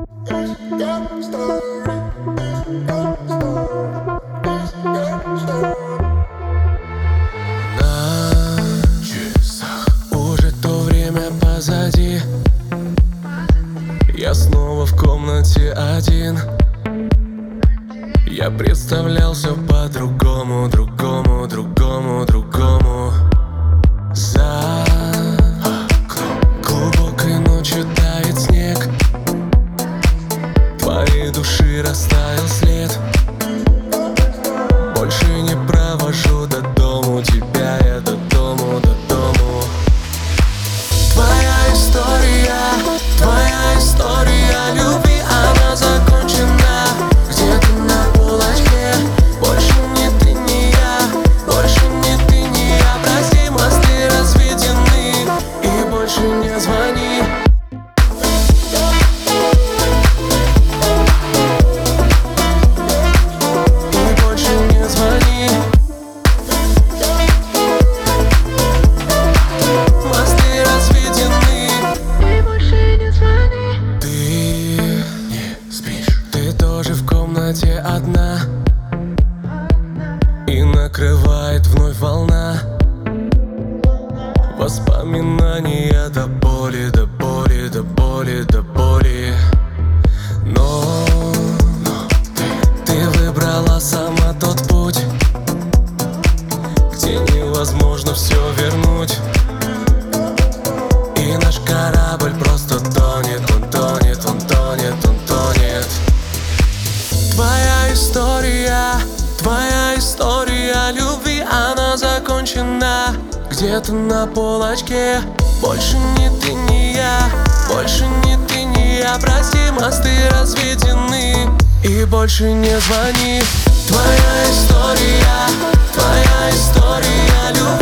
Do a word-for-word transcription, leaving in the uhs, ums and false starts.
Уже то время позади. Я снова в комнате один. Я представлял все по-другому, другому, другому, другому. За окном глубокой ночью тает снег. Твоей души растаял след. Больше не провожу до дому тебя, я до дому, до дому. Твоя история, твоя история любви, она закончена где-то на полочке. Больше не ты, не я, больше не ты, не я. Прости, мосты разведены, и больше не звони. И больше не звони. Мосты разведены, и больше не звони. Ты не спишь, ты тоже в комнате одна, и накрывает вновь волна. Воспоминания до боли, до боли, до боли, до боли. Но, но ты, ты выбрала сама тот путь, где невозможно все вернуть. И наш корабль просто тонет, он тонет, он тонет, он тонет. Твоя история, твоя история любви, она закончена где-то на полочке. Больше не ты, не я, больше не ты, не я. Прости, мосты разведены, и больше не звони. Твоя история, твоя история любви.